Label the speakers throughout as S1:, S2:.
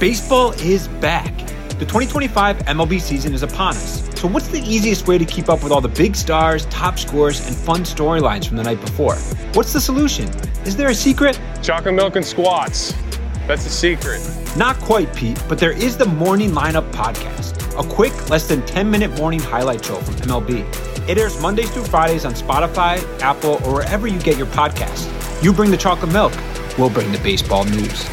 S1: Baseball is back. The 2025 MLB season is upon us. So what's the easiest way to keep up with all the big stars, top scores, and fun storylines from the night before? What's the solution? Is there a secret?
S2: Chocolate milk and squats. That's the secret.
S1: Not quite, Pete, but there is the Morning Lineup podcast, a quick, less than 10-minute morning highlight show from MLB. It airs Mondays through Fridays on Spotify, Apple, or wherever you get your podcasts. You bring the chocolate milk, we'll bring the baseball news.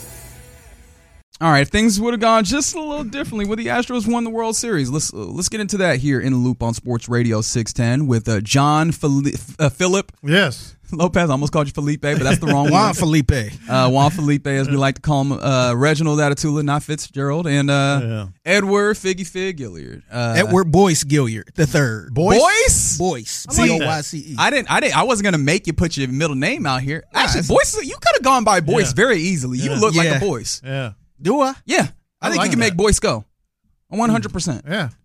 S3: All right, things would have gone just a little differently when the Astros won the World Series. Let's get into that here in the Loop on Sports Radio 610 with John Philip.
S4: Yes.
S3: Lopez. I almost called you Felipe, but that's the wrong one.
S4: Juan Felipe.
S3: Juan Felipe, as we like to call him. Reginald Atatula, not Fitzgerald. And Edward Figgy Fig Gilliard.
S4: Edward Boyce Gilliard, the third.
S3: Boyce?
S4: Boyce.
S3: C-O-Y-C-E. I wasn't going to make you put your middle name out here. Actually, Boyce, you could have gone by Boyce very easily. You look like a Boyce.
S4: Yeah. Do I?
S3: Yeah. I think
S4: like
S3: you can make Boyce go. 100%.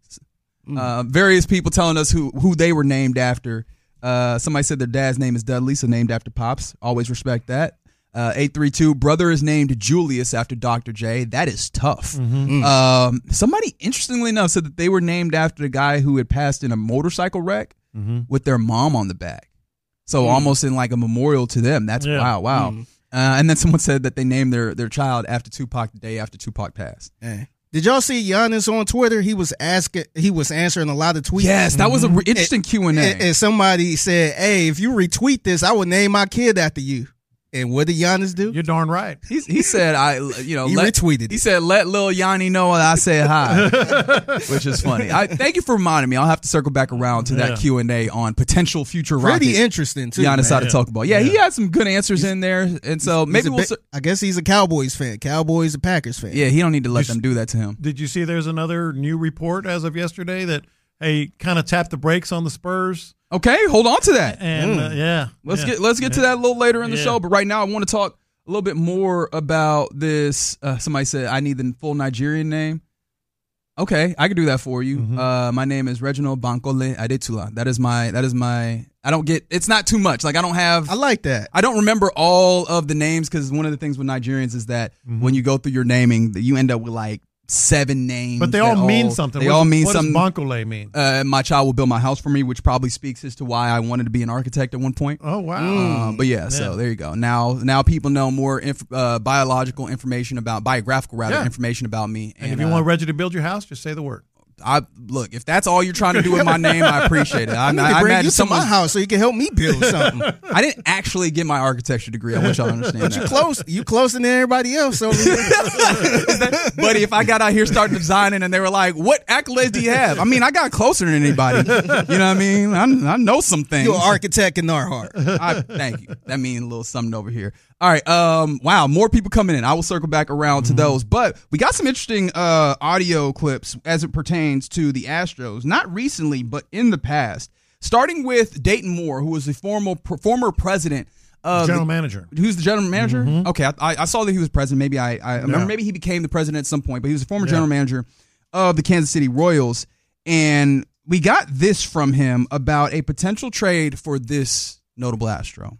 S4: Yeah.
S3: Various people telling us who they were named after. Somebody said their dad's name is Dudley, so named after Pops. Always respect that. 832, brother is named Julius after Dr. J. That is tough.
S4: Mm-hmm.
S3: Somebody, interestingly enough, said that they were named after the guy who had passed in a motorcycle wreck with their mom on the back. So almost in like a memorial to them. That's wow.
S4: Mm-hmm.
S3: And then someone said that they named their child after Tupac the day after Tupac passed.
S4: Hey. Did y'all see Giannis on Twitter? He was answering a lot of tweets.
S3: Yes, that was an interesting Q&A.
S4: And somebody said, "Hey, if you retweet this, I would name my kid after you." And what did Giannis do?
S5: You're darn right.
S3: He said,
S4: he retweeted it.
S3: He said, "Let Lil Yanni know that I said hi," which is funny. Thank you for reminding me. I'll have to circle back around to that Q&A on potential future Rocket.
S4: Pretty interesting too.
S3: Giannis Antetokounmpo. Yeah, he had some good answers in there, and so maybe
S4: I guess he's a Cowboys fan. Cowboys and Packers fan.
S3: Yeah, he don't need to let them do that to him.
S5: Did you see? There's another new report as of yesterday that kind of tapped the brakes on the Spurs.
S3: Okay, hold on to that.
S5: And
S3: let's get to that a little later in the show. But right now, I want to talk a little bit more about this. Somebody said I need the full Nigerian name. Okay, I can do that for you. My name is Reginald Bankole Adetula. That is my. I don't get. It's not too much. Like I don't have.
S4: I like that.
S3: I don't remember all of the names because one of the things with Nigerians is that when you go through your naming, you end up with like 7 names.
S5: But they all mean something.
S3: They all mean something.
S5: What does Bankole mean?
S3: My child will build my house for me, which probably speaks as to why I wanted to be an architect at one point.
S5: Oh, wow.
S3: But so there you go. Now people know more biographical information about me.
S5: And if you want Reggie to build your house, just say the word.
S3: Look, if that's all you're trying to do with my name, I appreciate it.
S4: I bring you to my house so you can help me build something.
S3: I didn't actually get my architecture degree. I want y'all to understand
S4: but
S3: that.
S4: You closer than everybody else over here.
S3: Buddy, if I got out here starting designing and they were like, "What accolades do you have?" I mean, I got closer than anybody. You know what I mean? I know some things.
S4: You're an architect in our heart.
S3: Thank you. That means a little something over here. All right. Wow. More people coming in. I will circle back around to those. But we got some interesting audio clips as it pertains to the Astros. Not recently, but in the past. Starting with Dayton Moore, who was the former president of
S5: general manager.
S3: Who's the general manager? Okay. I saw that he was president. Maybe I remember. Maybe he became the president at some point. But he was the former general manager of the Kansas City Royals, and we got this from him about a potential trade for this notable Astro.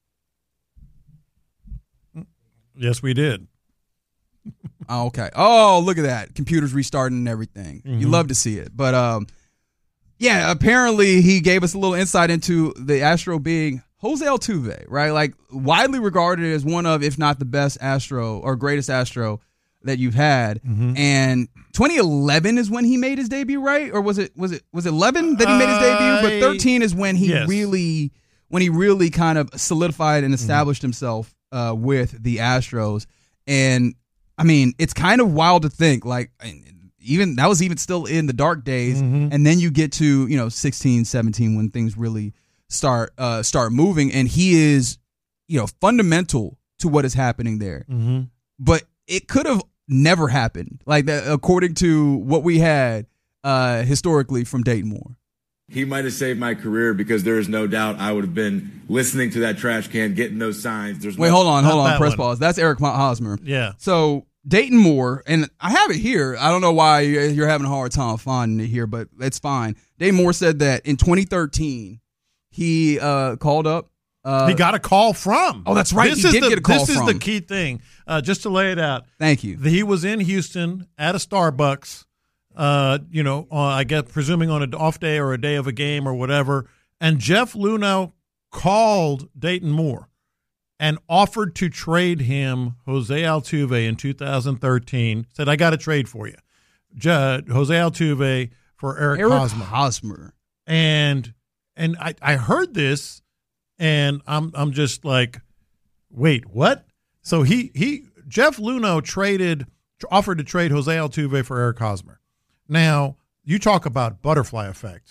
S5: Yes, we did.
S3: Oh, okay. Oh, look at that. Computers restarting and everything. You love to see it. But, apparently he gave us a little insight into the Astro being Jose Altuve, right? Like, widely regarded as one of, if not the best Astro or greatest Astro that you've had. And 2011 is when he made his debut, right? Or was it 11 that he made his debut? But 13 is when he really kind of solidified and established himself with the Astros. And I mean, it's kind of wild to think, like, even that was even still in the dark days, and then you get to 16, 17 when things really start moving, and he is fundamental to what is happening there. But it could have never happened like that, according to what we had historically from Dayton Moore.
S6: He might have saved my career because there is no doubt I would have been listening to that trash can, getting those signs.
S3: Hold on, press pause. That's Eric Hosmer.
S5: Yeah.
S3: So Dayton Moore, and I have it here. I don't know why you're having a hard time finding it here, but it's fine. Dayton Moore said that in 2013, he called up
S5: He got a call from.
S3: Oh, that's right. He did get a call
S5: from. This is
S3: from.
S5: the key thing. Just to lay it out.
S3: Thank you.
S5: He was in Houston at a Starbucks, I guess presuming on an off day or a day of a game or whatever, and Jeff Luhnow called Dayton Moore and offered to trade him Jose Altuve in 2013. Said, I got a trade for you. Jose Altuve for Eric
S3: Hosmer.
S5: And I heard this, and I'm just like, wait, what? So Jeff Luhnow offered to trade Jose Altuve for Eric Hosmer. Now, you talk about butterfly effect.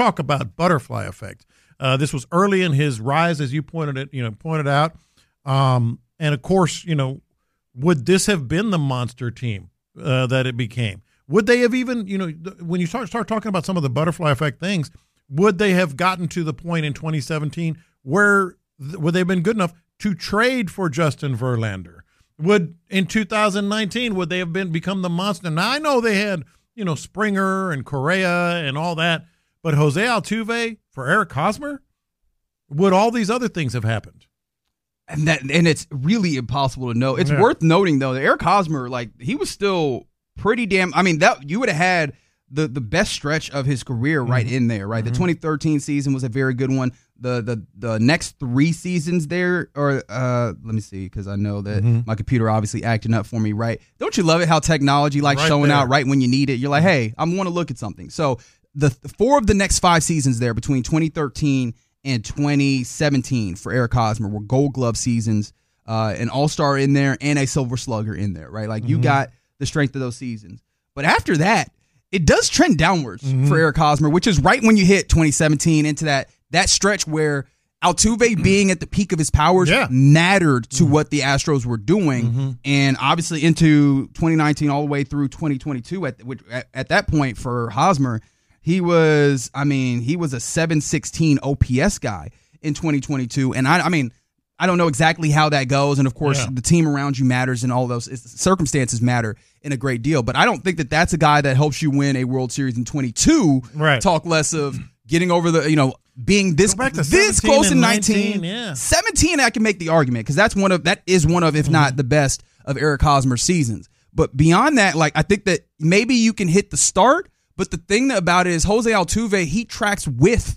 S5: This was early in his rise, as you pointed out. And of course, would this have been the monster team that it became? Would they have even, when you start talking about some of the butterfly effect things, would they have gotten to the point in 2017 where would they have been good enough to trade for Justin Verlander? In 2019, would they have become the monster? Now, I know they had, Springer and Correa and all that, but Jose Altuve for Eric Hosmer? Would all these other things have happened?
S3: And it's really impossible to know. It's worth noting, though, that Eric Hosmer, he was still pretty damn. I mean, that you would have had the best stretch of his career right in there, right? The 2013 season was a very good one. The next 3 seasons there, or let me see, because I know that my computer obviously acting up for me, right? Don't you love it how technology showing out right when you need it? You're like, hey, I want to look at something. So the 4 of the next 5 seasons there between 2013 and 2017 for Eric Hosmer were Gold Glove seasons, an All-Star in there, and a Silver Slugger in there, right? You got the strength of those seasons. But after that, it does trend downwards for Eric Hosmer, which is right when you hit 2017 into that stretch where Altuve being at the peak of his powers mattered to what the Astros were doing. And obviously into 2019 all the way through 2022, at that point for Hosmer, he was a 716 OPS guy in 2022. And I don't know exactly how that goes. And of course, the team around you matters, and all those circumstances matter in a great deal. But I don't think that that's a guy that helps you win a World Series in 22. Right. Talk less of getting over the, being this close in 19. 17, I can make the argument, because that is one of, if not the best of Eric Hosmer's seasons. But beyond that, I think that maybe you can hit the start. But the thing about it is Jose Altuve, he tracks with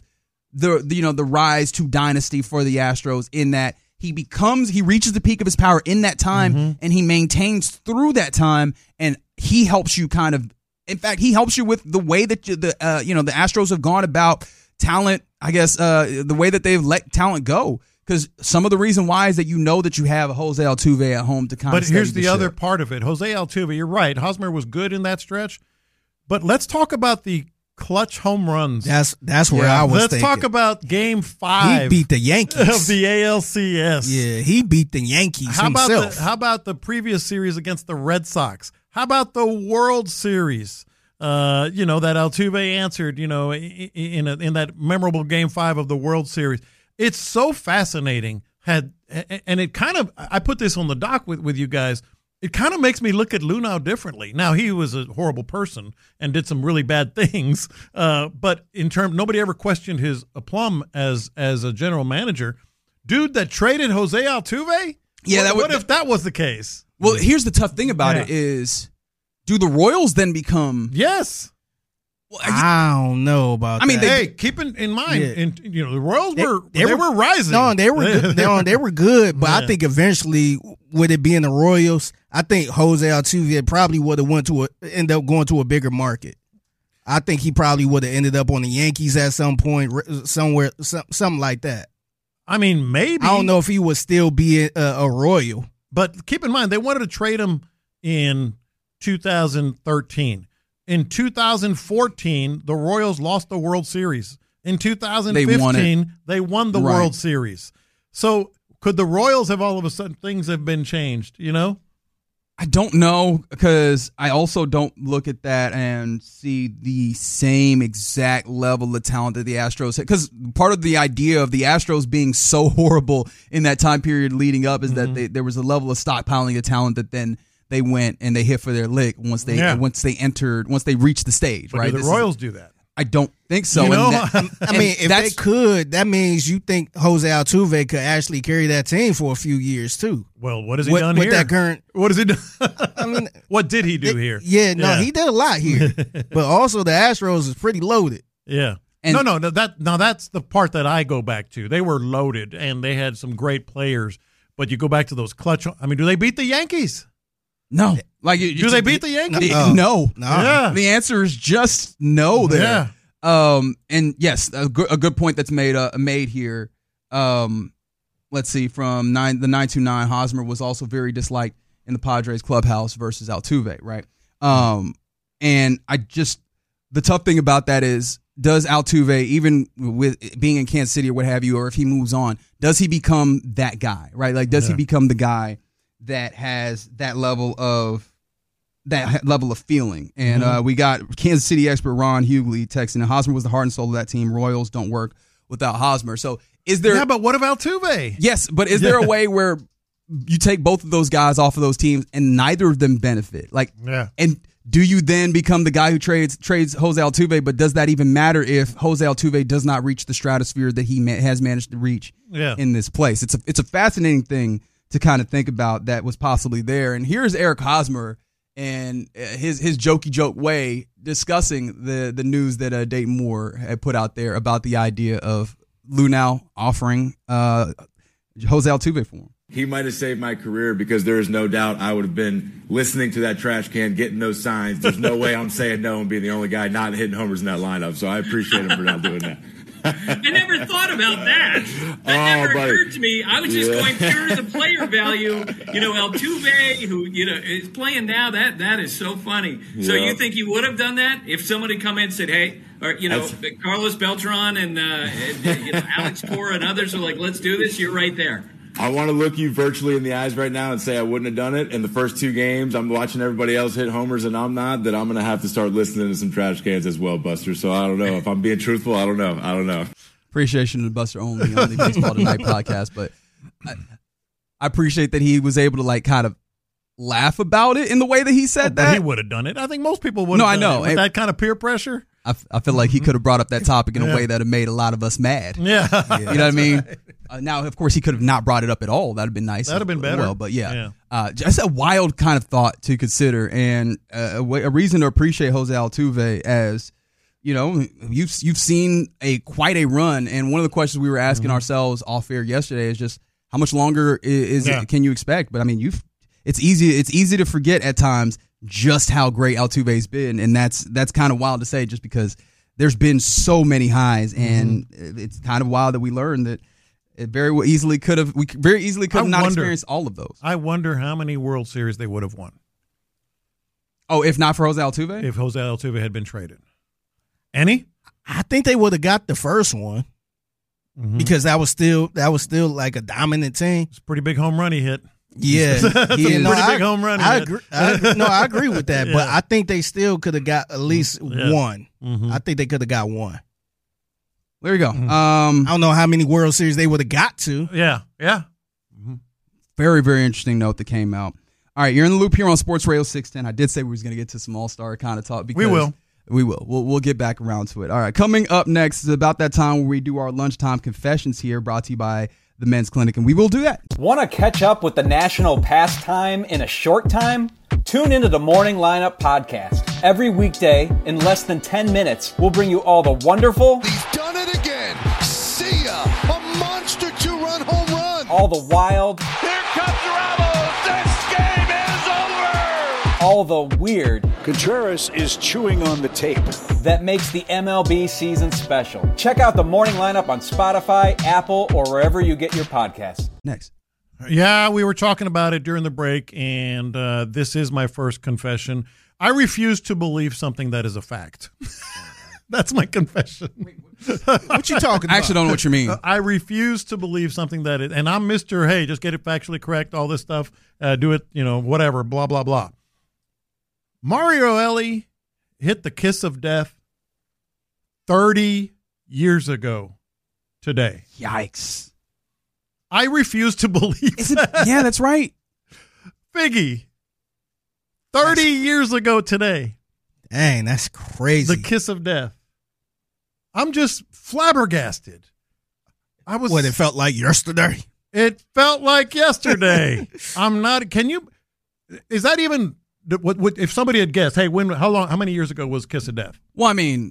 S3: the rise to dynasty for the Astros, in that he reaches the peak of his power in that time, and he maintains through that time, and he helps you he helps you with the way that the Astros have gone about talent, I guess, the way that they've let talent go. Because some of the reason why is that that you have a Jose Altuve at home to kind of.
S5: But here's the other part of it. Jose Altuve, you're right. Hosmer was good in that stretch. But let's talk about the clutch home runs.
S4: That's where I was thinking.
S5: Let's talk about Game 5.
S4: He beat the Yankees
S5: of the ALCS.
S4: Yeah, he beat the Yankees himself.
S5: How about the previous series against the Red Sox? How about the World Series? That Altuve answered, in that memorable Game 5 of the World Series. It's so fascinating. And it kind of, I put this on the doc with you guys. It kind of makes me look at Luhnow differently. Now, he was a horrible person and did some really bad things, but nobody ever questioned his aplomb as a general manager. Dude that traded Jose Altuve? Yeah, what if that was the case?
S3: Well, here's the tough thing about it is, do the Royals then become?
S5: Yes.
S4: Well, I don't know about that.
S5: Keep in mind, the Royals were rising.
S4: No, they were good. They were good, but I think eventually, with it being the Royals, I think Jose Altuve probably would have ended up going to a bigger market. I think he probably would have ended up on the Yankees at some point, somewhere, something like that.
S5: I mean, maybe.
S4: I don't know if he would still be a Royal.
S5: But keep in mind, they wanted to trade him in 2013. In 2014, the Royals lost the World Series. In 2015, they won the World Series. So could the Royals have all of a sudden things have been changed,
S3: I don't know, because I also don't look at that and see the same exact level of talent that the Astros had. Because part of the idea of the Astros being so horrible in that time period leading up is that there was a level of stockpiling of talent that then they went and they hit for their lick once they reached the stage.
S5: But
S3: right?
S5: Do the Royals do that?
S3: I don't think so.
S5: You know?
S4: I mean, if they could, that means you think Jose Altuve could actually carry that team for a few years too.
S5: Well, what has he done here?
S4: With that current,
S5: what has he done?
S4: I mean,
S5: what did he do here?
S4: Yeah, he did a lot here, but also the Astros is pretty loaded.
S5: Yeah.
S3: And
S5: That's the part that I go back to. They were loaded and they had some great players, but you go back to those clutch. I mean, do they beat the Yankees?
S3: No.
S5: Do they beat the Yankees?
S3: No.
S5: Yeah.
S3: The answer is just no there.
S5: Yeah.
S3: And yes, a good point that's made here. Let's see, from the 929, Hosmer was also very disliked in the Padres clubhouse versus Altuve, right? And the tough thing about that is, does Altuve, even with being in Kansas City or what have you, or if he moves on, does he become that guy, right? Like, does he become the guy that has that level of feeling? And we got Kansas City expert Ron Hughley texting, Hosmer was the heart and soul of that team. Royals don't work without Hosmer. So is there?
S5: Yeah, but what about Altuve?
S3: Yes, but is there a way where you take both of those guys off of those teams and neither of them benefit? And do you then become the guy who trades Jose Altuve? But does that even matter if Jose Altuve does not reach the stratosphere that he has managed to reach in this place? It's a fascinating thing to kind of think about that was possibly there. And here's Eric Hosmer and his jokey joke way discussing the news that Dayton Moore had put out there about the idea of Lou now offering Jose Altuve for him.
S6: He might have saved my career because there is no doubt I would have been listening to that trash can, getting those signs. There's no way I'm saying no and being the only guy not hitting homers in that lineup. So I appreciate him for not doing that.
S7: I never thought about that. That never occurred to me. I was just going pure to the player value. Altuve, who is playing now. That is so funny. Yeah. So you think you would have done that if somebody come in and said, "Hey," or Carlos Beltran and Alex Cora and others are like, "Let's do this." You're right there.
S6: I want to look you virtually in the eyes right now and say I wouldn't have done it. In the first two games, I'm watching everybody else hit homers and I'm not, that I'm going to have to start listening to some trash cans as well, Buster. So I don't know. If I'm being truthful, I don't know.
S3: Appreciation to Buster only on the Baseball Tonight podcast. But I appreciate that he was able to kind of laugh about it in the way that he said that.
S5: He would have done it. I think most people would have done it. No, I know. With that kind of peer pressure.
S3: I feel like he could have brought up that topic in a way that have made a lot of us mad.
S5: Yeah.
S3: You know what I mean? Now, of course, he could have not brought it up at all. That would have been nice.
S5: That would have been better.
S3: Well, but just a wild kind of thought to consider, and a reason to appreciate Jose Altuve as, you've seen quite a run. And one of the questions we were asking ourselves off air yesterday is just how much longer can you expect? But I mean, it's easy to forget at times just how great Altuve's been, and that's kind of wild to say just because there's been so many highs, and it's kind of wild that we learned that it very easily could have not experienced all of those.
S5: I wonder how many World Series they would have won.
S3: Oh, if not for Jose Altuve?
S5: If Jose Altuve had been traded. Any?
S4: I think they would have got the first one because that was still like a dominant team.
S5: It's a pretty big home run he hit.
S4: Yeah,
S5: that's a pretty big home run.
S4: I agree with that, but I think they still could have got at least one. I think they could have got one.
S3: There you go.
S4: I don't know how many World Series they would have got to.
S5: Yeah.
S3: Very, very interesting note that came out. All right, you're in the loop here on Sports Radio 610. I did say we was going to get to some All-Star kind of talk. Because we will. We'll get back around to it. All right, coming up next is about that time where we do our lunchtime confessions here, brought to you by the Men's Clinic, and we will do that.
S8: Want to catch up with the national pastime in a short time? Tune into the Morning Lineup Podcast. Every weekday, in less than 10 minutes, we'll bring you all the wonderful...
S9: He's done it again! See ya! A monster two-run home run!
S8: All the wild...
S9: Here comes Ramos! This game is over!
S8: All the weird...
S10: Contreras is chewing on the tape.
S8: That makes the MLB season special. Check out the Morning Lineup on Spotify, Apple, or wherever you get your podcasts.
S3: Next.
S5: Yeah, we were talking about it during the break, and this is my first confession. I refuse to believe something that is a fact. That's my confession.
S4: What you talking about?
S3: I actually don't know what you mean.
S5: I refuse to believe something that is, and I'm Mr. Hey, just get it factually correct, all this stuff, do it, whatever, blah, blah, blah. Mario Elie hit the kiss of death 30 years ago today.
S3: Yikes.
S5: I refuse to believe that.
S3: Yeah, that's right.
S5: Figgy, 30 years ago today.
S4: Dang, that's crazy.
S5: The kiss of death. I'm just flabbergasted.
S4: What, it felt like yesterday?
S5: It felt like yesterday. Is that even, what if somebody had guessed, hey, how many years ago was Kiss of Death?
S3: Well, I mean,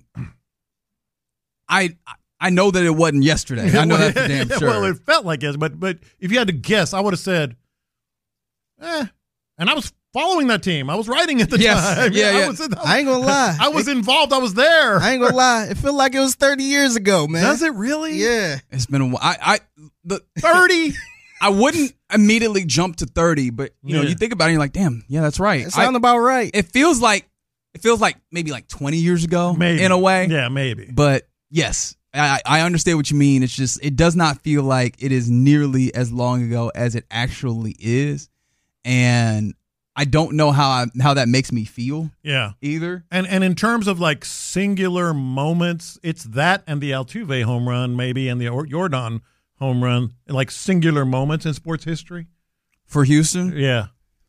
S3: I know that it wasn't yesterday. I know that for damn sure.
S5: Well, it felt like yes, but if you had to guess, I would have said, and I was following that team. I was writing at the time.
S3: Yeah.
S4: I ain't gonna lie.
S5: I was involved. I was there.
S4: I ain't gonna lie. It felt like it was 30 years ago, man.
S5: Does it really?
S4: Yeah.
S3: It's been a while. The
S5: 30.
S3: I wouldn't immediately jump to 30, but you think about it, and you're like, damn, yeah, that's right.
S4: It sounds about right.
S3: It feels like maybe like 20 years ago,
S5: maybe.
S3: in a way.
S5: Yeah, maybe.
S3: But yes, I understand what you mean. It's just, it does not feel like it is nearly as long ago as it actually is. And I don't know how that makes me feel.
S5: Yeah.
S3: Either.
S5: And in terms of like singular moments, it's that and the Altuve home run, maybe, and the Jordan home run, like singular moments in sports history.
S3: For Houston?
S5: Yeah.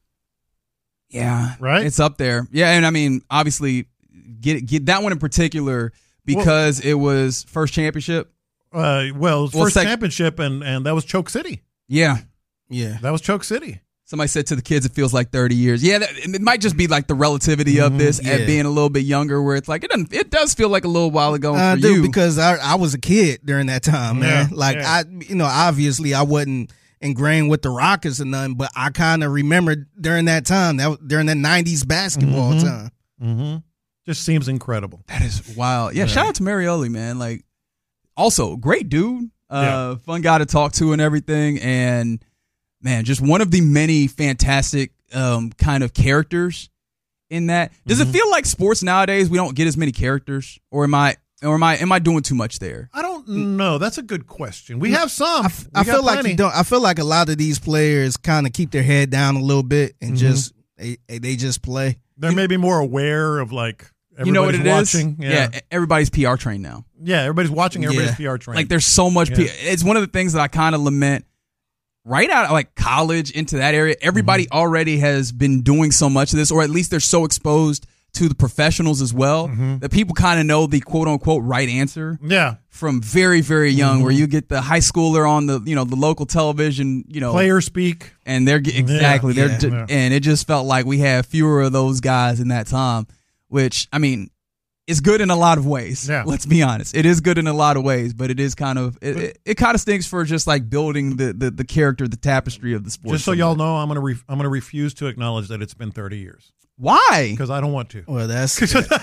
S3: Yeah.
S5: Right?
S3: It's up there. Yeah, and I mean, obviously, get that one in particular because it was first championship.
S5: It was first championship, and that was Choke City.
S3: Yeah.
S4: Yeah.
S5: That was Choke City.
S3: Somebody said to the kids, it feels like 30 years. Yeah, it might just be like the relativity of this at being a little bit younger, where it's like it does feel like a little while ago for you.
S4: Because I was a kid during that time, man. Obviously I wasn't ingrained with the Rockets or nothing, but I kind of remember during that time, during that 90s basketball time.
S5: Mm-hmm. Just seems incredible.
S3: That is wild. Yeah, shout out to Marioli, man. Like, also, great dude. Fun guy to talk to and everything. And, man, just one of the many fantastic kind of characters in that. Does it feel like sports nowadays we don't get as many characters? Or am I doing too much there?
S5: I don't know. That's a good question. We have some.
S4: I feel like you don't. I feel like a lot of these players kind of keep their head down a little bit and just they just play.
S5: They're maybe more aware of like everybody's
S3: you know what it
S5: watching.
S3: Is? Yeah, everybody's PR trained now.
S5: Yeah, everybody's watching. Everybody's PR trained.
S3: Like there's so much. It's one of the things that I kind of lament. Right out of like college into that area, everybody already has been doing so much of this, or at least they're so exposed to the professionals as well that people kind of know the quote unquote right answer.
S5: Yeah.
S3: From very, very young, where you get the high schooler on the the local television,
S5: player speak,
S3: and they're and it just felt like we had fewer of those guys in that time, which I mean, it's good in a lot of ways.
S5: Yeah.
S3: Let's be honest. It is good in a lot of ways, but it is kind of it kind of stinks for just like building the character, the tapestry of the sport.
S5: Just so y'all know, I'm gonna refuse to acknowledge that it's been 30 years.
S3: Why?
S5: Because I don't want to.
S4: Well, that's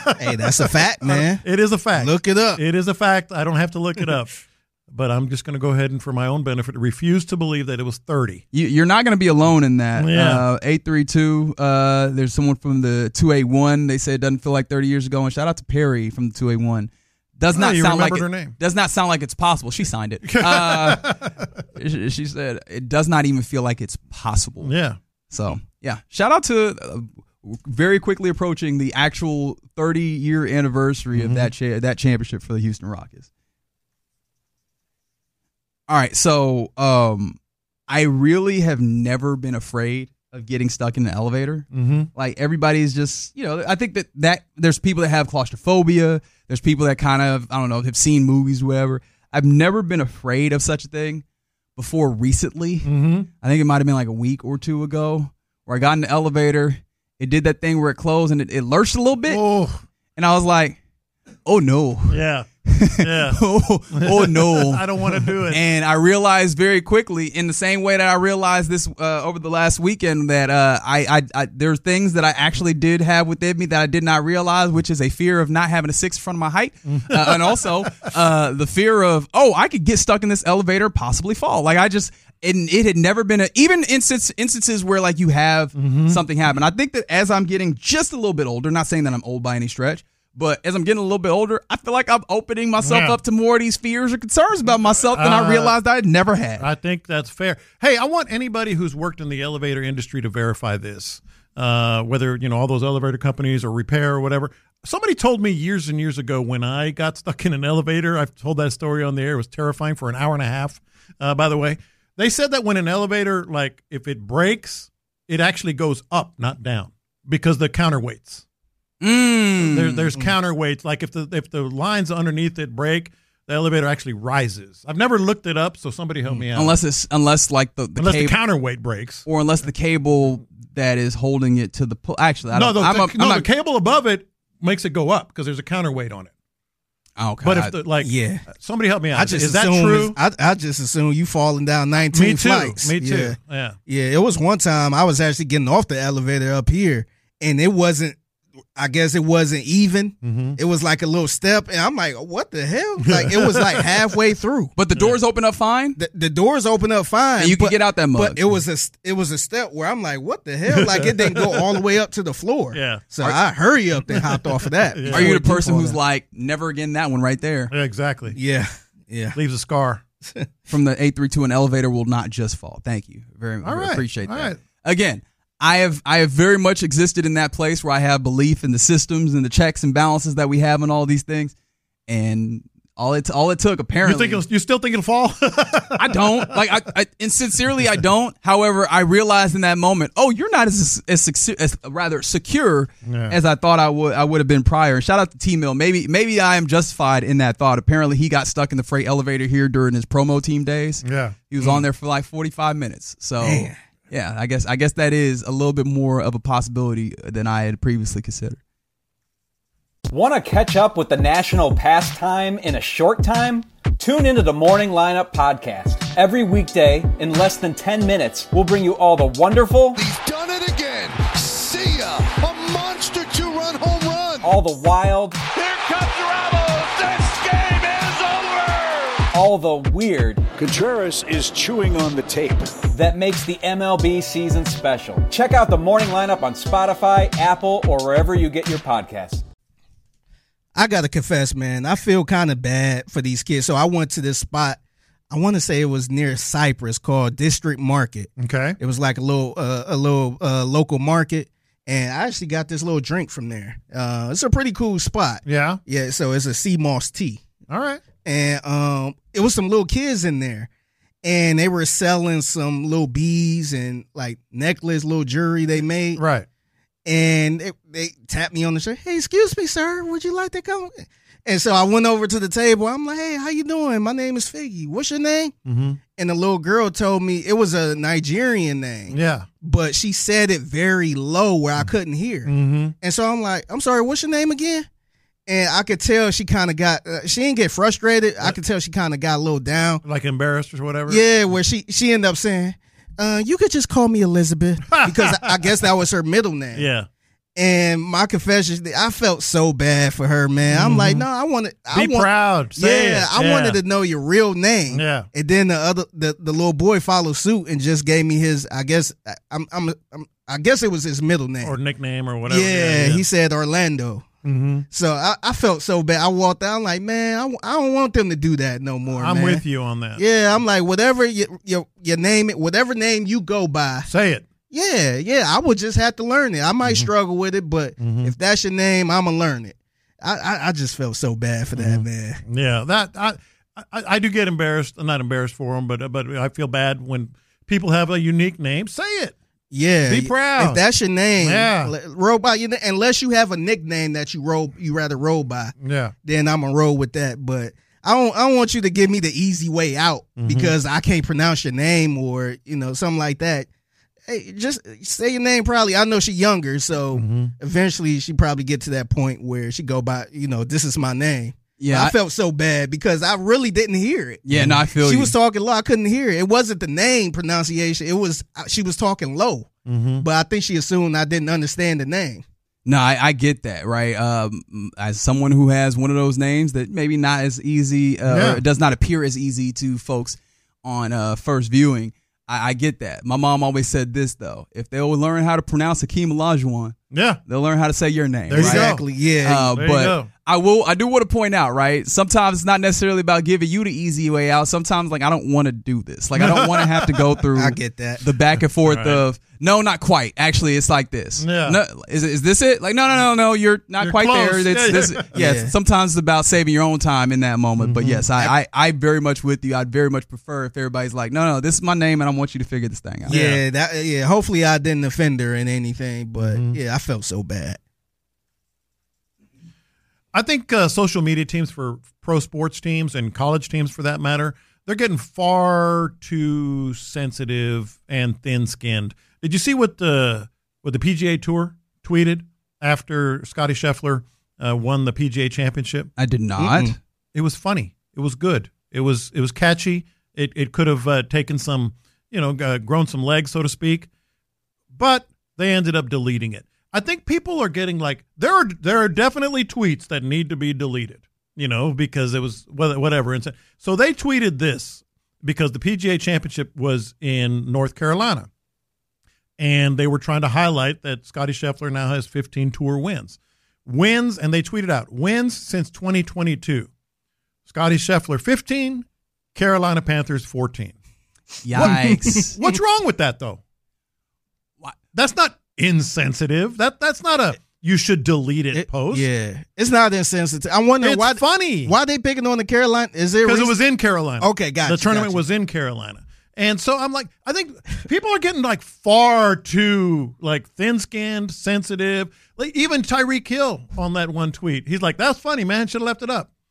S4: a fact, man.
S5: It is a fact.
S4: Look it up.
S5: It is a fact. I don't have to look it up. But I'm just going to go ahead and, for my own benefit, refuse to believe that it was 30.
S3: You're not going to be alone in that.
S5: Yeah.
S3: 832, there's someone from the 281. They say it doesn't feel like 30 years ago. And shout out to Perry from the 281. Does not sound like it's possible. She signed it. She said it does not even feel like it's possible.
S5: Yeah.
S3: So, yeah. Shout out to very quickly approaching the actual 30-year anniversary of that championship for the Houston Rockets. All right, so I really have never been afraid of getting stuck in the elevator. Like everybody's just, I think that there's people that have claustrophobia. There's people that kind of, I don't know, have seen movies, whatever. I've never been afraid of such a thing before recently. I think it might have been like a week or two ago where I got in the elevator. It did that thing where it closed and it lurched a little bit. And I was like, oh no.
S5: Yeah. Yeah.
S3: oh no.
S5: I don't want to do it.
S3: And I realized very quickly, in the same way that I realized this over the last weekend, that I there's things that I actually did have within me that I did not realize, which is a fear of not having a 6 in front of my height. And also the fear of, I could get stuck in this elevator, possibly fall. Like it had never been even instances where like you have something happen. I think that as I'm getting just a little bit older, not saying that I'm old by any stretch, but as I'm getting a little bit older, I feel like I'm opening myself up to more of these fears or concerns about myself than I realized I had never had.
S5: I think that's fair. Hey, I want anybody who's worked in the elevator industry to verify this, whether, all those elevator companies or repair or whatever. Somebody told me years and years ago when I got stuck in an elevator, I've told that story on the air. It was terrifying for an hour and a half, by the way. They said that when an elevator, like if it breaks, it actually goes up, not down, because the counterweights. There's counterweights. Like if the lines underneath it break, the elevator actually rises. I've never looked it up, so somebody help me out.
S3: Unless the
S5: counterweight breaks,
S3: or unless the cable that is holding it to the actually,
S5: the cable above it makes it go up because there's a counterweight on it.
S3: Okay,
S5: but somebody help me out. Is that
S4: assume
S5: true?
S4: I just assume you falling down 19 flights.
S5: Me too. Yeah.
S4: It was one time I was actually getting off the elevator up here, and it wasn't. I guess it wasn't even. Mm-hmm. It was like a little step, and I'm like, "What the hell?" Like it was like halfway through.
S3: But the doors open up fine.
S4: The doors open up fine.
S3: And you can get out that mug.
S4: But it was a step where I'm like, "What the hell?" Like it didn't go all the way up to the floor.
S5: Yeah.
S4: So I hurry up and hopped off of that.
S5: Yeah.
S3: Are you the person who's like, "Never again"? That one right there.
S5: Yeah, exactly.
S4: Yeah.
S5: Leaves a scar.
S3: From the 832, an elevator will not just fall. Thank you very much. I appreciate that.
S5: Right.
S3: Again. I have very much existed in that place where I have belief in the systems and the checks and balances that we have and all these things, and all it took apparently.
S5: You still think it'll fall?
S3: I don't and sincerely I don't. However, I realized in that moment, you're not as secure as I thought I would have been prior. And shout out to T-Mill. Maybe I am justified in that thought. Apparently, he got stuck in the freight elevator here during his promo team days.
S5: Yeah,
S3: he was on there for like 45 minutes. So. Man. Yeah, I guess that is a little bit more of a possibility than I had previously considered.
S8: Want to catch up with the national pastime in a short time? Tune into the Morning Lineup podcast. Every weekday, in less than 10 minutes, we'll bring you all the wonderful...
S9: He's done it again. See ya. A monster two-run home run.
S8: All the wild...
S10: Here comes Ramos. This game is over.
S8: All the weird...
S10: Contreras is chewing on the tape.
S8: That makes the MLB season special. Check out the Morning Lineup on Spotify, Apple, or wherever you get your podcasts.
S4: I got to confess, man, I feel kind of bad for these kids. So I went to this spot. I want to say it was near Cypress called District Market.
S5: Okay.
S4: It was like a little local market. And I actually got this little drink from there. It's a pretty cool spot.
S5: Yeah.
S4: Yeah. So it's a sea moss tea.
S5: All right.
S4: And it was some little kids in there. And they were selling some little beads and like necklace, little jewelry they made.
S5: Right.
S4: And they tapped me on the shoulder. Hey, excuse me, sir. Would you like to come? And so I went over to the table. I'm like, hey, how you doing? My name is Figgy. What's your name?
S5: Mm-hmm.
S4: And the little girl told me it was a Nigerian name.
S5: Yeah.
S4: But she said it very low where I couldn't hear.
S5: Mm-hmm.
S4: And so I'm like, I'm sorry, what's your name again? And I could tell she kind of got, she didn't get frustrated. I could tell she kind of got a little down.
S5: Like embarrassed or whatever?
S4: Yeah, where she ended up saying, you could just call me Elizabeth. Because I guess that was her middle name.
S5: Yeah.
S4: And my confession, I felt so bad for her, man. I'm like, no, I wanted.
S5: Be proud. Say it.
S4: I wanted to know your real name.
S5: Yeah.
S4: And then the little boy followed suit and just gave me his, I guess, I guess it was his middle name.
S5: Or nickname or whatever.
S4: Yeah, he said Orlando.
S5: Mm-hmm.
S4: So I felt so bad. I walked out. I'm like, man, I don't want them to do that no more.
S5: I'm
S4: man.
S5: with you on that.
S4: Yeah, I'm like, whatever your name, whatever name you go by,
S5: say it.
S4: Yeah, I would just have to learn it. I might struggle with it, but if that's your name, I'm gonna learn it. I just felt so bad for that, man.
S5: Yeah, that I do get embarrassed. I'm not embarrassed for them, but I feel bad when people have a unique name. Say it.
S4: Yeah,
S5: be proud.
S4: If that's your name,
S5: yeah,
S4: roll by. Unless you have a nickname that you rather roll by,
S5: yeah, then
S4: I'm gonna roll with that. But I don't want you to give me the easy way out because I can't pronounce your name or something like that. Hey, just say your name. Probably, I know she's younger, so eventually she probably get to that point where she go by, this is my name. Yeah, I felt so bad because I really didn't hear it.
S3: Yeah, no, I feel
S4: she was talking low. I couldn't hear it. It wasn't the name pronunciation. It was she was talking low, but I think she assumed I didn't understand the name.
S3: No, I get that, right? As someone who has one of those names that maybe not as easy, or it does not appear as easy to folks on first viewing. I get that. My mom always said this, though. If they'll learn how to pronounce Hakeem Olajuwon, they'll learn how to say your name.
S4: Exactly, right? Yeah.
S3: But I do want to point out, right? Sometimes it's not necessarily about giving you the easy way out. Sometimes, I don't want to do this. I don't want to have to go through
S4: I get that.
S3: The back and forth of, no, not quite. Actually, it's like this.
S5: Yeah.
S3: No, is this it? No, you're not quite
S5: close.
S3: there. It's this. Yeah. Sometimes it's about saving your own time in that moment. But yes, I very much with you. I'd very much prefer if everybody's like, no, this is my name and I want you to figure this thing out.
S4: Yeah, hopefully I didn't offend her in anything, but I felt so bad.
S5: I think social media teams for pro sports teams and college teams, for that matter, they're getting far too sensitive and thin-skinned. Did you see what the PGA Tour tweeted after Scottie Scheffler won the PGA Championship?
S3: I did not.
S5: Mm-mm. It was funny. It was good. It was catchy. It could have taken some, grown some legs, so to speak, but they ended up deleting it. I think people are getting like, there are definitely tweets that need to be deleted, because it was whatever. And so they tweeted this because the PGA Championship was in North Carolina, and they were trying to highlight that Scottie Scheffler now has 15 tour wins, and they tweeted out wins since 2022. Scottie Scheffler 15, Carolina Panthers 14.
S3: Yikes!
S5: What's wrong with that though?
S3: What?
S5: That's not insensitive. That's not a you should delete it post.
S4: Yeah, it's not insensitive. I wonder
S5: it's funny.
S4: Why they picking on the Carolina? Is there
S5: because it was in Carolina?
S4: Okay, gotcha.
S5: The tournament was in Carolina, and so I'm like, I think people are getting like far too like thin-skinned, sensitive. Like even Tyreek Hill on that one tweet, he's like, "That's funny, man. Should have left it up."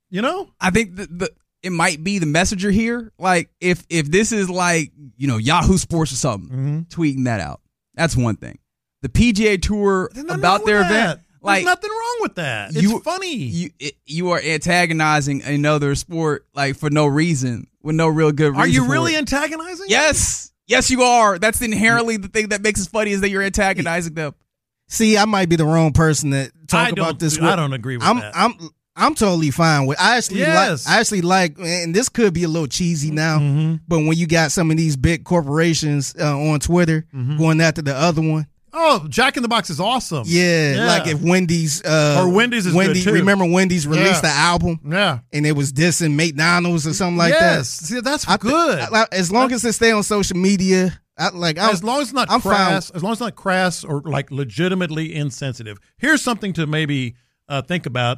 S3: I think it might be the messenger here. Like if this is like Yahoo Sports or something tweeting that out, that's one thing. The PGA Tour about their event,
S5: there's nothing wrong with that. It's funny.
S3: You are antagonizing another sport like for no reason, with no real good reason.
S5: Are you really antagonizing?
S3: Yes, you are. That's inherently the thing that makes it funny is that you're antagonizing them.
S4: See, I might be the wrong person to talk about this.
S5: I don't agree with that.
S4: I'm totally fine with. I actually like, and this could be a little cheesy now, but when you got some of these big corporations on Twitter going after the other one.
S5: Oh, Jack in the Box is awesome.
S4: Yeah. Like if Wendy's
S5: or Wendy's is good too.
S4: Remember Wendy's released the album?
S5: Yeah,
S4: and it was dissing McDonald's or something like that.
S5: Yes, see, that's good.
S4: As long as it stay on social media.
S5: As long as it's not crass, as long as it's not crass or like legitimately insensitive. Here's something to maybe think about.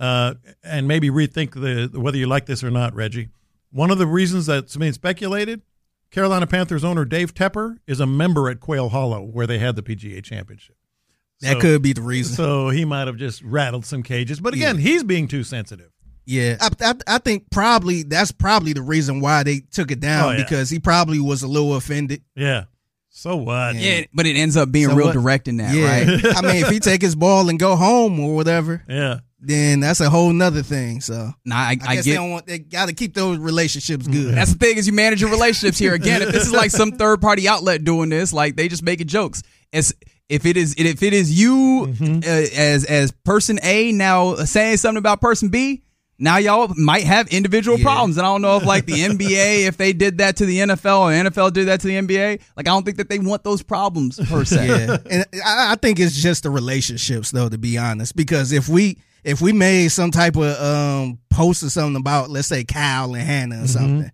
S5: And maybe rethink whether you like this or not, Reggie. One of the reasons that's being speculated, Carolina Panthers owner Dave Tepper is a member at Quail Hollow where they had the PGA Championship.
S4: That could be the reason.
S5: So he might have just rattled some cages. But again, he's being too sensitive.
S4: Yeah, I think that's probably the reason why they took it down because he probably was a little offended.
S5: Yeah. So what?
S3: Yeah, but it ends up being real direct in that, right?
S4: I mean, if he take his ball and go home or whatever.
S5: Yeah.
S4: Then that's a whole nother thing. So
S3: I
S4: guess they got to keep those relationships good.
S3: That's the thing is you manage your relationships here. Again, if this is like some third party outlet doing this, like they just making jokes. If it is you as person A now saying something about person B, now y'all might have individual problems. And I don't know if like the NBA, if they did that to the NFL or NFL did that to the NBA, like I don't think that they want those problems per se.
S4: Yeah, and I think it's just the relationships though, to be honest, because if we made some type of post or something about, let's say, Kyle and Hannah or something,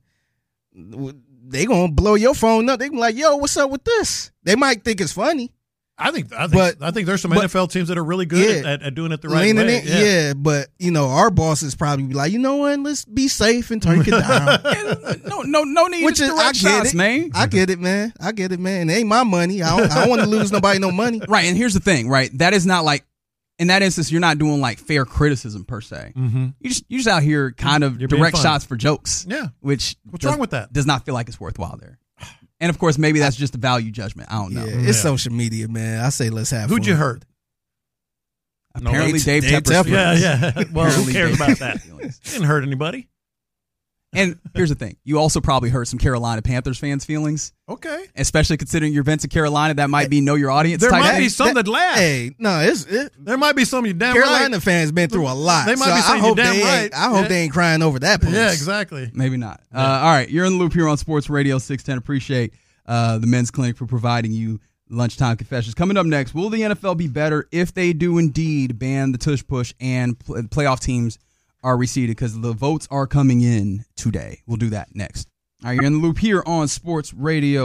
S4: they gonna blow your phone up. They gonna be like, "Yo, what's up with this?" They might think it's funny.
S5: I think there's some NFL teams that are really good at doing it the right way.
S4: But our bosses probably be like, you know what? Let's be safe and take it down.
S3: no need. Which is I get it, man.
S4: I get it, man. It ain't my money. I don't want to lose nobody no money.
S3: Right. And here's the thing, right? That is not like. In that instance, you're not doing like fair criticism per se. You're just out here kind of direct shots for jokes.
S5: Yeah.
S3: What's
S5: wrong with that?
S3: Does not feel like it's worthwhile there. And of course, maybe that's just a value judgment. I don't know.
S4: Yeah, it's social media, man. I say let's have
S5: Who'd
S4: fun.
S5: you hurt?
S3: Apparently, Dave Tepper.
S5: Yeah. Well, who cares about that? Didn't hurt anybody.
S3: And here's the thing. You also probably hurt some Carolina Panthers fans' feelings.
S5: Okay.
S3: Especially considering your events in Carolina, that might be know your audience.
S5: There
S3: type
S5: might be some that laugh.
S4: Hey, no,
S5: there might be some you damn
S4: Carolina
S5: right.
S4: fans been through a lot.
S5: They might be some you damn right.
S4: I hope they ain't crying over that post.
S5: Yeah, exactly.
S3: Maybe not. All right, you're in the loop here on Sports Radio 610. Appreciate the Men's Clinic for providing you lunchtime confessions. Coming up next, will the NFL be better if they do indeed ban the tush push and playoff teams are reseeded, because the votes are coming in today. We'll do that next. All right, you're in the loop here on Sports Radio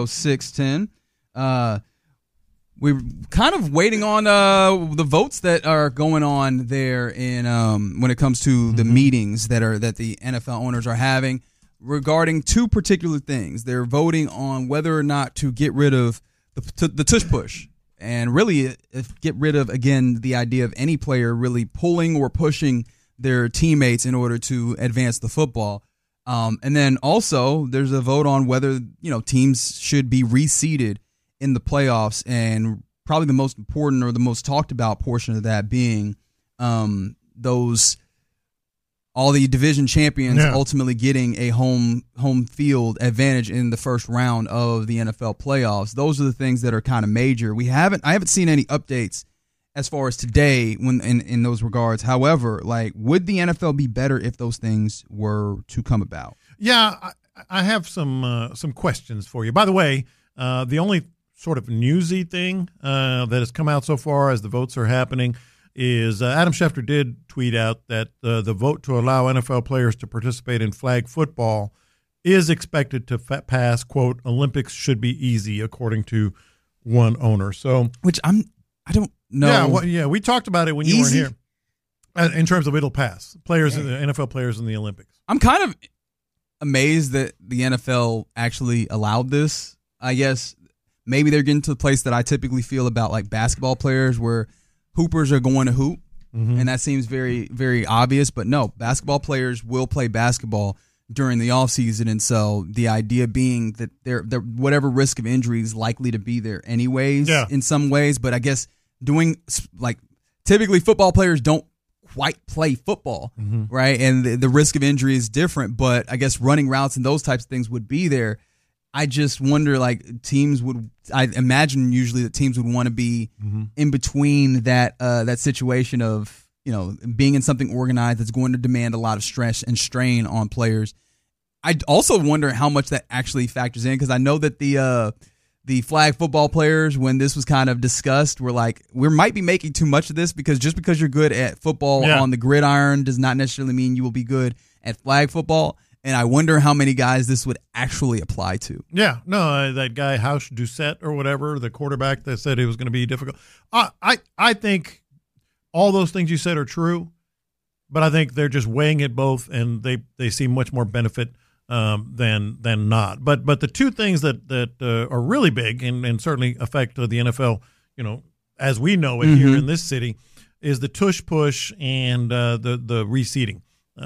S3: 610. We're kind of waiting on the votes that are going on there in when it comes to the meetings that the NFL owners are having regarding two particular things. They're voting on whether or not to get rid of the tush push and really get rid of, again, the idea of any player really pulling or pushing their teammates in order to advance the football. And then also there's a vote on whether, teams should be reseeded in the playoffs, and probably the most important or the most talked about portion of that being all the division champions ultimately getting a home field advantage in the first round of the NFL playoffs. Those are the things that are kind of major. I haven't seen any updates as far as today when in those regards. However, would the NFL be better if those things were to come about? Yeah,
S5: I have some questions for you. By the way, the only sort of newsy thing that has come out so far as the votes are happening is Adam Schefter did tweet out that the vote to allow NFL players to participate in flag football is expected to pass, quote, Olympics should be easy, according to one owner. So,
S3: which I don't know.
S5: Yeah, we talked about it when you weren't here. In terms of it'll pass. NFL players in the Olympics.
S3: I'm kind of amazed that the NFL actually allowed this. I guess maybe they're getting to the place that I typically feel about basketball players, where hoopers are going to hoop, and that seems very, very obvious. But no, basketball players will play basketball during the offseason, and so the idea being that they're whatever risk of injury is likely to be there anyways in some ways. But I guess typically football players don't quite play football, right? And the risk of injury is different, but I guess running routes and those types of things would be there. I just wonder, I imagine usually that teams would want to be in between that situation of, being in something organized that's going to demand a lot of stress and strain on players. I also wonder how much that actually factors in, because I know that the flag football players, when this was kind of discussed, were like, we might be making too much of this, because just because you're good at football on the gridiron does not necessarily mean you will be good at flag football. And I wonder how many guys this would actually apply to.
S5: Yeah, no, that guy House Doucette or whatever, the quarterback that said it was going to be difficult. I think all those things you said are true, but I think they're just weighing it both, and they see much more benefit than not. But the two things that are really big and certainly affect the NFL, as we know it here in this city, is the tush push and the reseeding.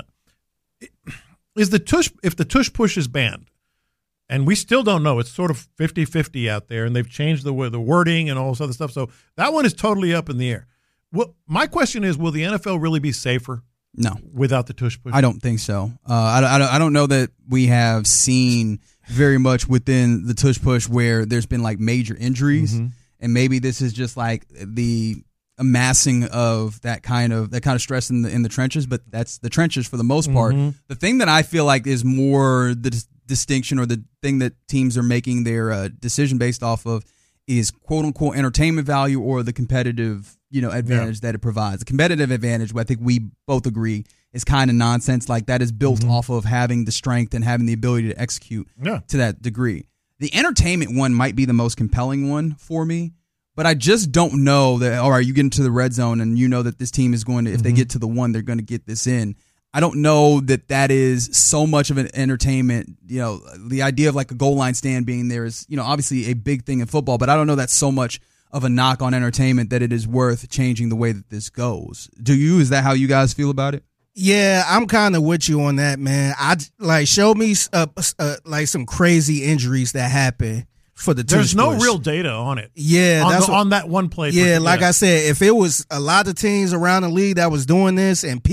S5: If the tush push is banned, and we still don't know, it's sort of 50-50 out there, and they've changed the wording and all this other stuff, so that one is totally up in the air. Well, my question is, will the NFL really be safer?
S3: No,
S5: without the tush push.
S3: I don't think so. I don't know that we have seen very much within the tush push where there's been major injuries, and maybe this is just the amassing of that kind of stress in the trenches, but that's the trenches for the most part. The thing that I feel like is more the distinction, or the thing that teams are making their decision based off of, is quote unquote entertainment value, or the competitive advantage that it provides. The competitive advantage, I think we both agree, is kind of nonsense. That is built off of having the strength and having the ability to execute to that degree. The entertainment one might be the most compelling one for me. But I just don't know that, all right, you get into the red zone and you know that this team is going to, if they get to the one, they're going to get this in. I don't know that is so much of an entertainment. The idea of a goal line stand being there is, obviously a big thing in football, but I don't know that's so much of a knock on entertainment that it is worth changing the way that this goes. Is that how you guys feel about it?
S4: Yeah, I'm kind of with you on that, man. Show me some crazy injuries that happen.
S5: There's no real data on it.
S4: Yeah,
S5: on that one play.
S4: Yeah, I said, if it was a lot of teams around the league that was doing this, and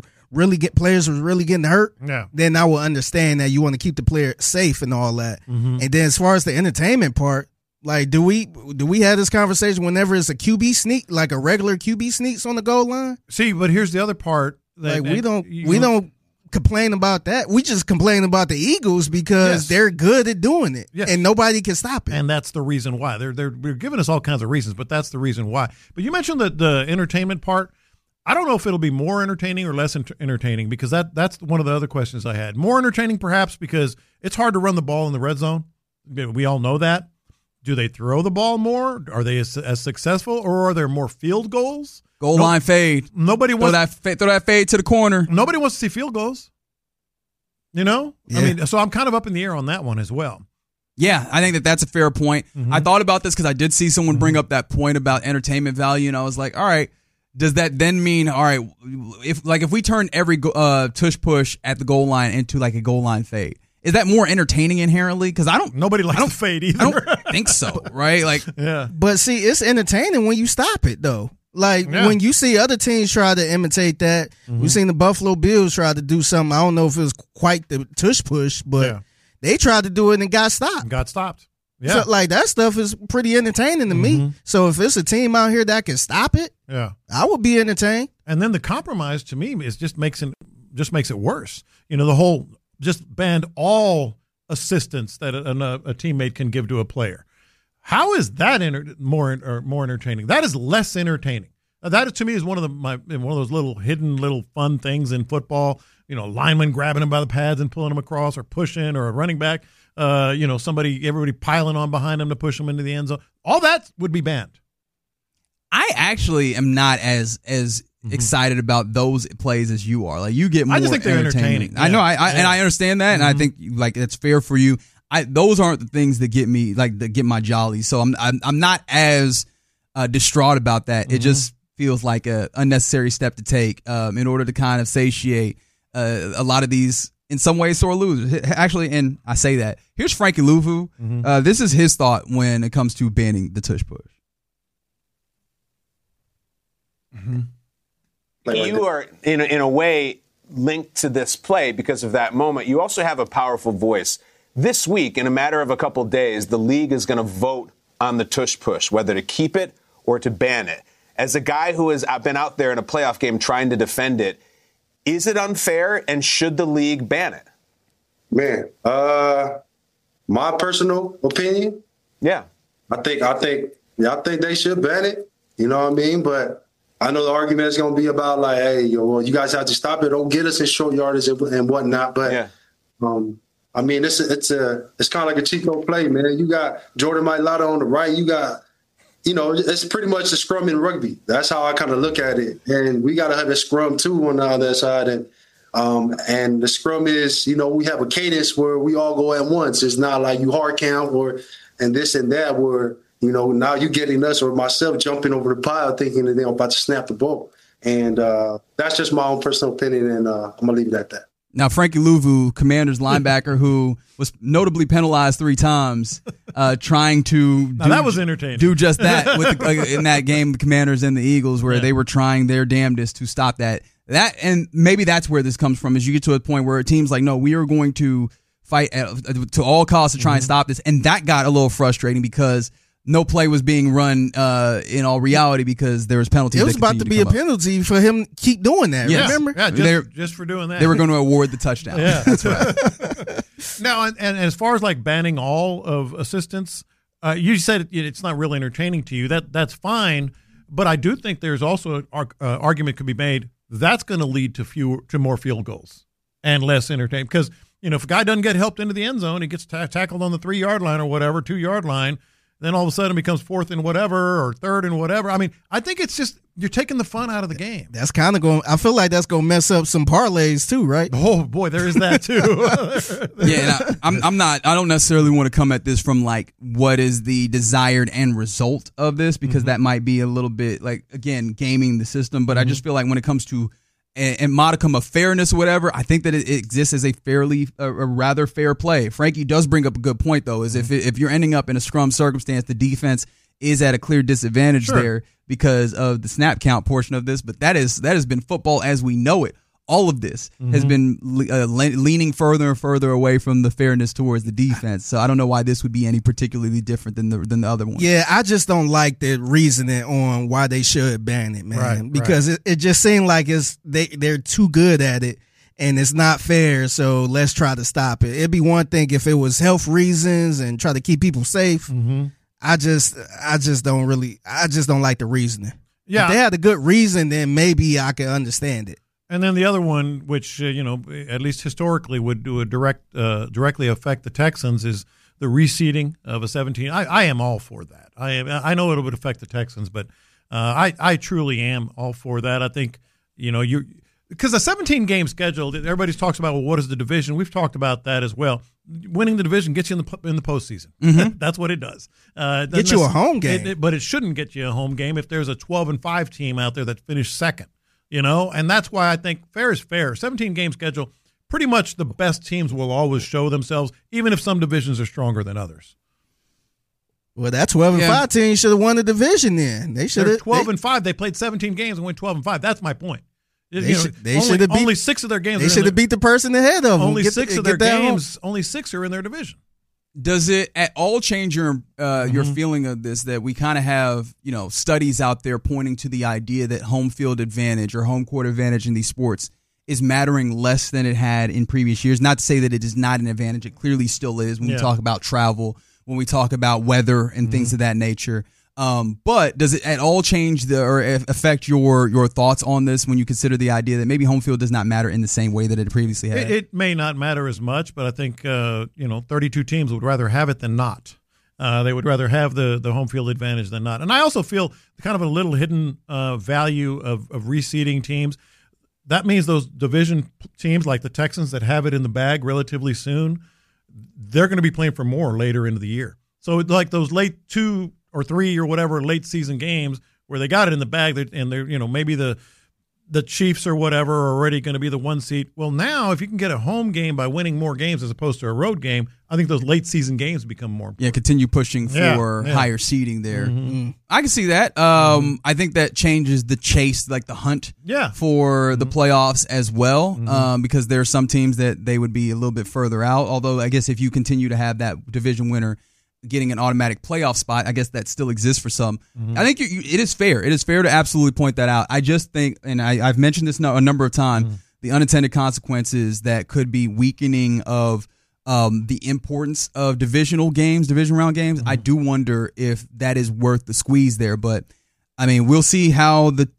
S4: players was really getting hurt, then I would understand that you want to keep the player safe and all that. And then as far as the entertainment part, do we have this conversation whenever it's a QB sneak, like a regular QB sneaks on the goal line?
S5: See, but here's the other part.
S4: We don't complain about that. We just complain about the Eagles because they're good at doing it, and nobody can stop it.
S5: And that's the reason why. They're giving us all kinds of reasons, but that's the reason why. But you mentioned the entertainment part. I don't know if it'll be more entertaining or less entertaining, because that's one of the other questions I had. More entertaining perhaps because it's hard to run the ball in the red zone. We all know that. Do they throw the ball more? Are they as successful, or are there more field goals?
S3: Goal line fade.
S5: Nobody wants
S3: throw that fade to the corner.
S5: Nobody wants to see field goals. I mean, so I'm kind of up in the air on that one as well.
S3: Yeah, I think that's a fair point. I thought about this because I did see someone bring up that point about entertainment value, and I was like, all right, does that then mean, all right, if we turn every tush push at the goal line into like a goal line fade, is that more entertaining inherently? Because
S5: nobody likes to fade either.
S3: I don't think so, right? Like,
S5: yeah.
S4: But see, it's entertaining when you stop it though. Like when you see other teams try to imitate that. We've seen the Buffalo Bills try to do something. I don't know if it was quite the tush push, but they tried to do it and got stopped.
S5: Yeah.
S4: So, like, that stuff is pretty entertaining to me. So if it's a team out here that can stop it, I would be entertained.
S5: And then the compromise to me is just makes it worse. The whole just ban all assistance that a teammate can give to a player. How is that more entertaining? That is less entertaining. That to me is one of those little hidden little fun things in football. Linemen grabbing him by the pads and pulling him across, or pushing, or a running back. Everybody piling on behind him to push him into the end zone. All that would be banned.
S3: I actually am not as excited about those plays as you are. Like, you get more.
S5: I just think they're entertaining.
S3: I know. And I understand that, and I think like it's fair for you. Those aren't the things that get me that get my jolly. So I'm not as distraught about that. It just feels like a unnecessary step to take in order to kind of satiate a lot of these, in some ways, sore losers. Actually, and I say that. Here's Frankie Luvu. This is his thought when it comes to banning the tush push.
S11: You are, in a way, linked to this play because of that moment. You also have a powerful voice. This week, in a matter of a couple days, the league is going to vote on the tush push, whether to keep it or to ban it. As a guy who has been out there in a playoff game trying to defend it, is it unfair, and should the league ban it?
S12: Man, my personal opinion, I think they should ban it. You know what I mean? But I know the argument is going to be about like, hey, you guys have to stop it. Don't get us in short yardage and whatnot. But I mean, it's kind of like a Chico play, man. You got Jordan Mailata on the right. You got, it's pretty much a scrum in rugby. That's how I kind of look at it. And we got to have a scrum too on the other side. And the scrum is, we have a cadence where we all go at once. It's not like you hard count and this and that where, now you getting us or myself jumping over the pile thinking that they're about to snap the ball. And that's just my own personal opinion, and I'm going to leave it at that.
S3: Now, Frankie Luvu, Commanders linebacker who was notably penalized 3 times, trying to
S5: that was entertaining.
S3: Do just that in that game, the Commanders and the Eagles, where they were trying their damnedest to stop that. And maybe that's where this comes from, is you get to a point where a team's like, no, we are going to fight to all costs to try and stop this. And that got a little frustrating because no play was being run in all reality because there was penalties.
S4: It was about to be a penalty for him to keep doing that. Yes. Remember?
S5: Yeah, just for doing that.
S3: They were going to award the touchdown.
S5: Yeah,
S3: that's right.
S5: Now, and as far as like banning all of assistance, you said it's not really entertaining to you. That's fine, but I do think there's also an argument could be made that's going to lead to more field goals and less entertaining because if a guy doesn't get helped into the end zone, he gets tackled on the 3-yard line or whatever, 2-yard line. Then all of a sudden it becomes 4th and whatever or 3rd and whatever. I mean, I think it's just you're taking the fun out of the game.
S4: That's kind of going. I feel like that's going to mess up some parlays too, right?
S5: Oh boy, there is that too.
S3: Yeah, I'm not. I don't necessarily want to come at this from like what is the desired end result of this because that might be a little bit like again gaming the system. But I just feel like when it comes to a modicum of fairness or whatever, I think that it exists as a rather fair play. Frankie does bring up a good point, though, is if you're ending up in a scrum circumstance, the defense is at a clear disadvantage there because of the snap count portion of this. But that has been football as we know it. All of this has been leaning further and further away from the fairness towards the defense. So I don't know why this would be any particularly different than the other one.
S4: Yeah, I just don't like the reasoning on why they should ban it, man.
S5: Right,
S4: because it just seemed like they're too good at it and it's not fair. So let's try to stop it. It'd be one thing if it was health reasons and try to keep people safe. I just don't like the reason.
S5: Yeah,
S4: if they had a good reason, then maybe I could understand it.
S5: And then the other one, which at least historically would directly affect the Texans, is the reseeding of a 17. I am all for that. I know it would affect the Texans, but I truly am all for that. I think because the 17-game schedule, everybody talks about, well, what is the division? We've talked about that as well. Winning the division gets you in the postseason.
S4: Mm-hmm.
S5: That's what it does.
S4: Get you a home game.
S5: But it shouldn't get you a home game if there's a 12-5 team out there that finished second. And that's why I think fair is fair. 17-game schedule, pretty much the best teams will always show themselves, even if some divisions are stronger than others.
S4: Well, that 12-5 team should have won the division then. They should have
S5: 12-5. They played 17 games and went 12-5. That's my point.
S4: They should have beat
S5: only 6 of their games.
S4: They should have beat the person ahead of them.
S5: Only 6 of their games. Only 6 are in their division.
S3: Does it at all change your feeling of this, that we kind of have studies out there pointing to the idea that home field advantage or home court advantage in these sports is mattering less than it had in previous years? Not to say that it is not an advantage. It clearly still is when we talk about travel, when we talk about weather and things of that nature. But does it at all change or affect your thoughts on this when you consider the idea that maybe home field does not matter in the same way that it previously had?
S5: It may not matter as much, but I think 32 teams would rather have it than not. They would rather have the home field advantage than not. And I also feel kind of a little hidden value of reseeding teams. That means those division teams like the Texans that have it in the bag relatively soon, they're going to be playing for more later into the year. So like those late 2 or 3 or whatever late season games where they got it in the bag and they're maybe the Chiefs or whatever are already going to be the 1 seed. Well, now if you can get a home game by winning more games as opposed to a road game, I think those late season games become more important.
S3: Yeah, continue pushing for higher seeding there. Mm-hmm. I can see that. I think that changes the chase, like the hunt for the playoffs as well, because there are some teams that they would be a little bit further out. Although I guess if you continue to have that division winner getting an automatic playoff spot, I guess that still exists for some. I think it is fair. It is fair to absolutely point that out. I just think, and I've mentioned this a number of times, the unintended consequences that could be weakening of the importance of division round games. I do wonder if that is worth the squeeze there. But I mean, we'll see how the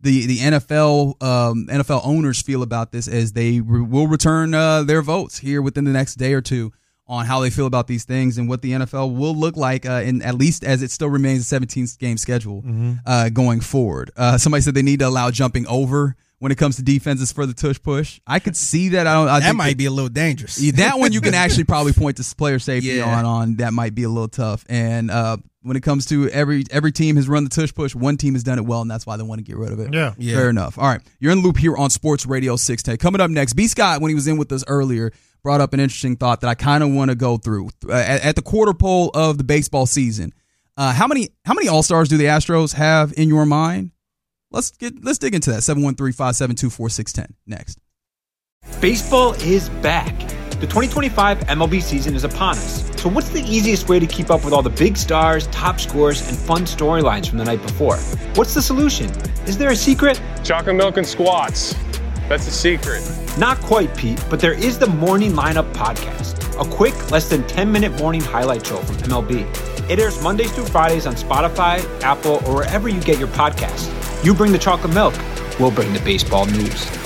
S3: NFL owners feel about this as they will return their votes here within the next day or two on how they feel about these things and what the NFL will look like, in at least as it still remains a 17-game schedule going forward. Somebody said they need to allow jumping over when it comes to defenses for the tush push. I could see that.
S4: That might be a little dangerous.
S3: That one you can actually probably point to player safety on. That might be a little tough. And when it comes to every team has run the tush push, one team has done it well, and that's why they want to get rid of it.
S5: Yeah.
S3: Fair enough. All right, you're in the loop here on Sports Radio 610. Coming up next, B. Scott, when he was in with us earlier, brought up an interesting thought that I kind of want to go through. At the quarter pole of the baseball season, how many All-Stars do the Astros have in your mind? Let's dig into that. 713-572-4610. Next.
S1: Baseball is back. The 2025 MLB season is upon us. So what's the easiest way to keep up with all the big stars, top scores, and fun storylines from the night before? What's the solution? Is there a secret?
S2: Chocolate milk and squats. That's the secret.
S1: Not quite, Pete, but there is the Morning Lineup Podcast, a quick, less than 10-minute morning highlight show from MLB. It airs Mondays through Fridays on Spotify, Apple, or wherever you get your podcasts. You bring the chocolate milk, we'll bring the baseball news.